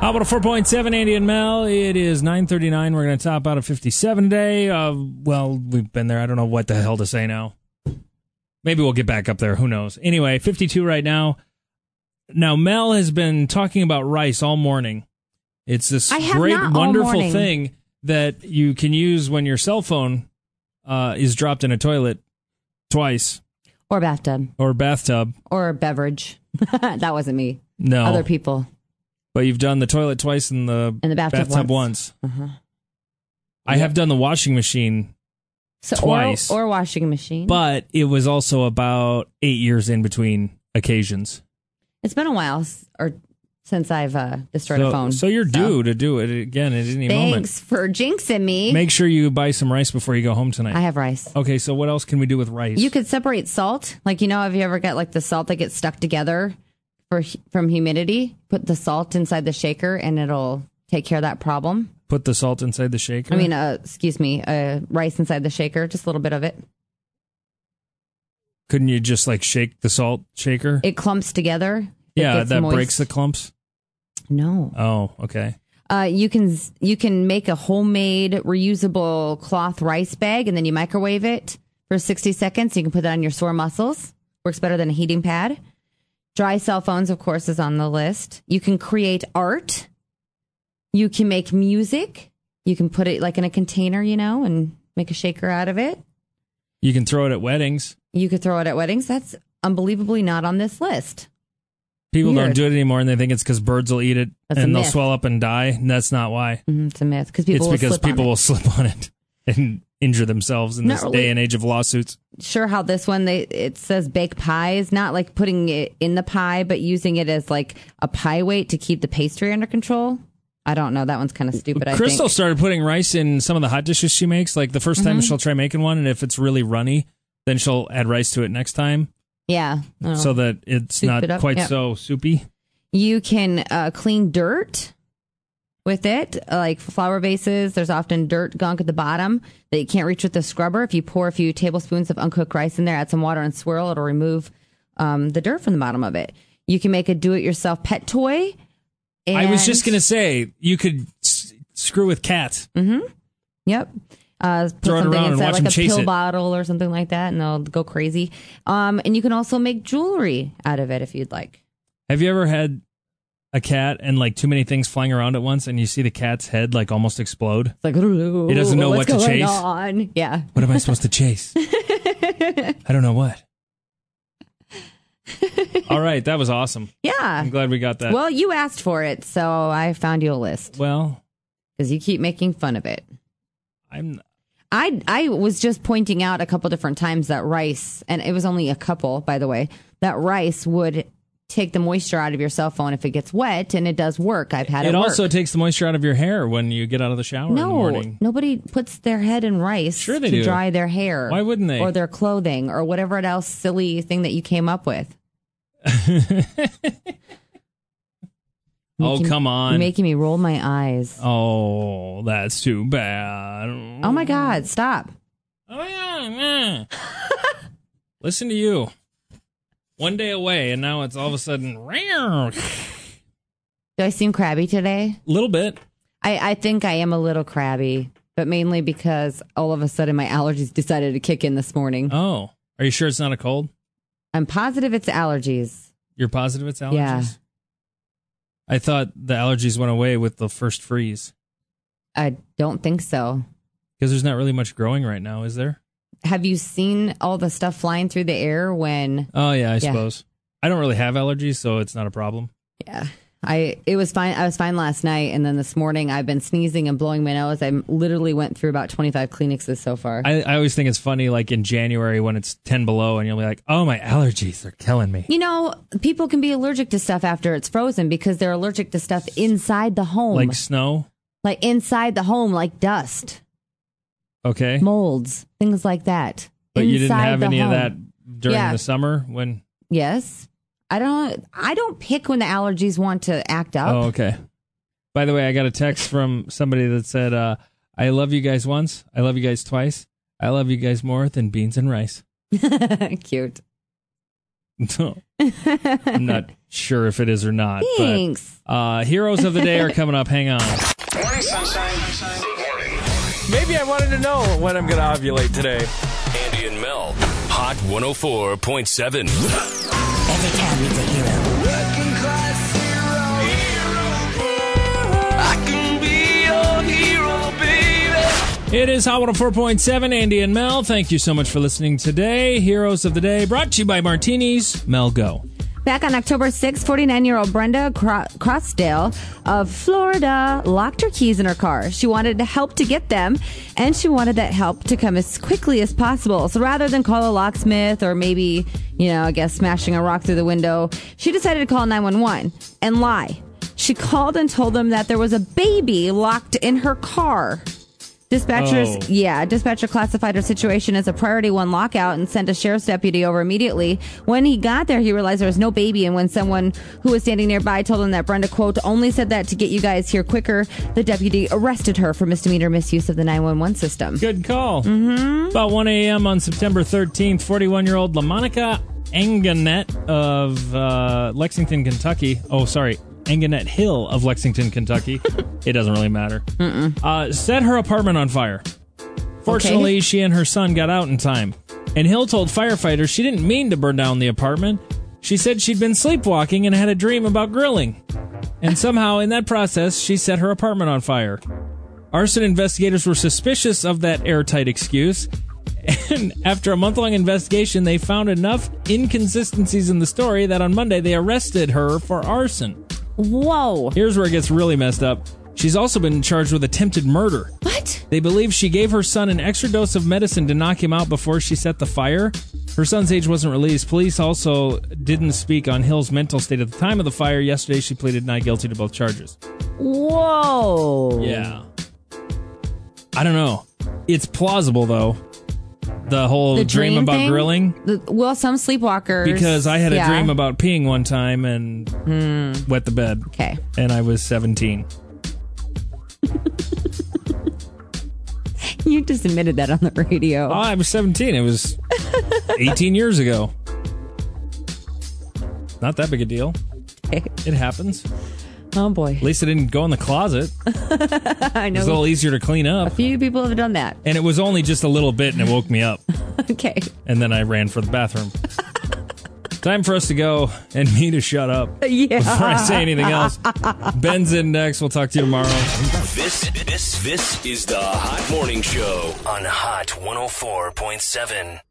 How about a 4.7, Andy and Mel? It is 9:39. We're going to top out at 57 today. Well, we've been there. I don't know what the hell to say now. Maybe we'll get back up there. Who knows? Anyway, 52 right now. Now, Mel has been talking about rice all morning. It's this great, wonderful thing that you can use when your cell phone is dropped in a toilet twice. Or bathtub. Or bathtub. Or beverage. That wasn't me. No. Other people. But you've done the toilet twice and the bathtub once. Uh-huh. I have done the washing machine twice. Or washing machine. But it was also about 8 years in between occasions. It's been a while since I've destroyed a phone. So you're due to do it again at any moment. Thanks for jinxing me. Make sure you buy some rice before you go home tonight. I have rice. Okay, so what else can we do with rice? You could separate salt. Like, have you ever got like the salt that gets stuck together from humidity? Put the salt inside the shaker and it'll take care of that problem. Put the salt inside the shaker? Rice inside the shaker, just a little bit of it. Couldn't you just like shake the salt shaker? It clumps together. Yeah, that breaks the clumps? No. Oh, okay. You can make a homemade reusable cloth rice bag and then you microwave it for 60 seconds. You can put that on your sore muscles. Works better than a heating pad. Dry cell phones, of course, is on the list. You can create art. You can make music. You can put it like in a container, and make a shaker out of it. You can throw it at weddings. You could throw it at weddings. That's unbelievably not on this list. People don't do it anymore, and they think it's because birds will eat it and they'll myth. swell up and die. And that's not why. It's a myth. It's because people will slip on it and injure themselves in this day and age of lawsuits. Sure, how this one, it says bake pies, not like putting it in the pie, but using it as like a pie weight to keep the pastry under control. I don't know. That one's kind of stupid, I Crystal think. started putting rice in some of the hot dishes she makes. Like the first time she'll try making one, and if it's really runny, then she'll add rice to it next time. Yeah. So that it's not quite so soupy. You can clean dirt with it, like flour bases. There's often dirt gunk at the bottom that you can't reach with the scrubber. If you pour a few tablespoons of uncooked rice in there, add some water and swirl, it'll remove the dirt from the bottom of it. You can make a do-it-yourself pet toy. I was just going to say, you could screw with cats. Mm-hmm. Yep. Put Throw it something around inside, and watch like them a chase pill it. bottle or something like that, and they'll go crazy. And you can also make jewelry out of it if you'd like. Have you ever had a cat and like too many things flying around at once, and you see the cat's head like almost explode? It's like, it doesn't know what to chase. On? Yeah. What am I supposed to chase? I don't know what. All right, that was awesome. Yeah. I'm glad we got that. Well, you asked for it, so I found you a list. Well, because you keep making fun of it. I was just pointing out a couple different times that rice, and it was only a couple, by the way, that rice would take the moisture out of your cell phone if it gets wet, and it does work. I've had it work. It also takes the moisture out of your hair when you get out of the shower in the morning. Nobody puts their head in rice to do. Dry their hair. Why wouldn't they? Or their clothing, or whatever else silly thing that you came up with. Come on. You're making me roll my eyes. Oh, that's too bad. Oh, my God. Stop. Oh, yeah. Listen to you. One day away, and now it's all of a sudden... Do I seem crabby today? A little bit. I think I am a little crabby, but mainly because all of a sudden my allergies decided to kick in this morning. Oh. Are you sure it's not a cold? I'm positive it's allergies. You're positive it's allergies? Yeah. I thought the allergies went away with the first freeze. I don't think so. Because there's not really much growing right now, is there? Have you seen all the stuff flying through the air when... Oh, yeah, I suppose. I don't really have allergies, so it's not a problem. Yeah. It was fine. I was fine last night, and then this morning I've been sneezing and blowing my nose. I literally went through about 25 Kleenexes so far. I always think it's funny, like in January when it's 10 below, and you'll be like, oh, my allergies are killing me. People can be allergic to stuff after it's frozen because they're allergic to stuff inside the home. Like snow? Like inside the home, like dust. Okay. Molds, things like that. But you didn't have any home. of that during the summer when... Yes. I don't pick when the allergies want to act up. Oh, okay. By the way, I got a text from somebody that said, I love you guys once. I love you guys twice. I love you guys more than beans and rice. Cute. I'm not sure if it is or not. Thanks. But, heroes of the day are coming up. Hang on. Morning, sunshine. Good morning. Maybe I wanted to know when I'm going to ovulate today. Andy and Mel, Hot 104.7. Every town needs a hero. Working class hero. I can be your hero, baby. It is Hot 104.7, Andy and Mel. Thank you so much for listening today. Heroes of the Day brought to you by Martinis. Mel, go. Back on October 6th, 49-year-old Brenda Crossdale of Florida locked her keys in her car. She wanted help to get them, and she wanted that help to come as quickly as possible. So rather than call a locksmith or maybe, I guess smashing a rock through the window, she decided to call 911 and lie. She called and told them that there was a baby locked in her car. Dispatcher classified her situation as a priority 1 lockout and sent a sheriff's deputy over immediately. When he got there, he realized there was no baby, and when someone who was standing nearby told him that Brenda, quote, only said that to get you guys here quicker, the deputy arrested her for misdemeanor misuse of the 911 system. Good call. Mm-hmm. About 1 a.m. on September 13th, 41-year-old LaMonica Anganette of Lexington, Kentucky. Anganette Hill of Lexington, Kentucky. It doesn't really matter. Set her apartment on fire. Fortunately, she and her son got out in time. And Hill told firefighters she didn't mean to burn down the apartment. She said she'd been sleepwalking and had a dream about grilling. And somehow, in that process, she set her apartment on fire. Arson investigators were suspicious of that airtight excuse. And after a month-long investigation, they found enough inconsistencies in the story that on Monday they arrested her for arson. Whoa. Here's where it gets really messed up. She's also been charged with attempted murder. What? They believe she gave her son an extra dose of medicine to knock him out before she set the fire. Her son's age wasn't released. Police also didn't speak on Hill's mental state at the time of the fire. Yesterday, she pleaded not guilty to both charges. Whoa. Yeah. I don't know. It's plausible, though. The whole dream about thing? grilling. Some sleepwalkers. Because I had a dream about peeing one time and wet the bed. Okay. And I was 17. You just admitted that on the radio. Oh, I was 17. It was 18 years ago. Not that big a deal. Okay. It happens. Oh, boy. At least it didn't go in the closet. I know. It was a little easier to clean up. A few people have done that. And it was only just a little bit, and it woke me up. Okay. And then I ran for the bathroom. Time for us to go and me to shut up. Yeah. Before I say anything else. Ben's in next. We'll talk to you tomorrow. This is the Hot Morning Show on Hot 104.7.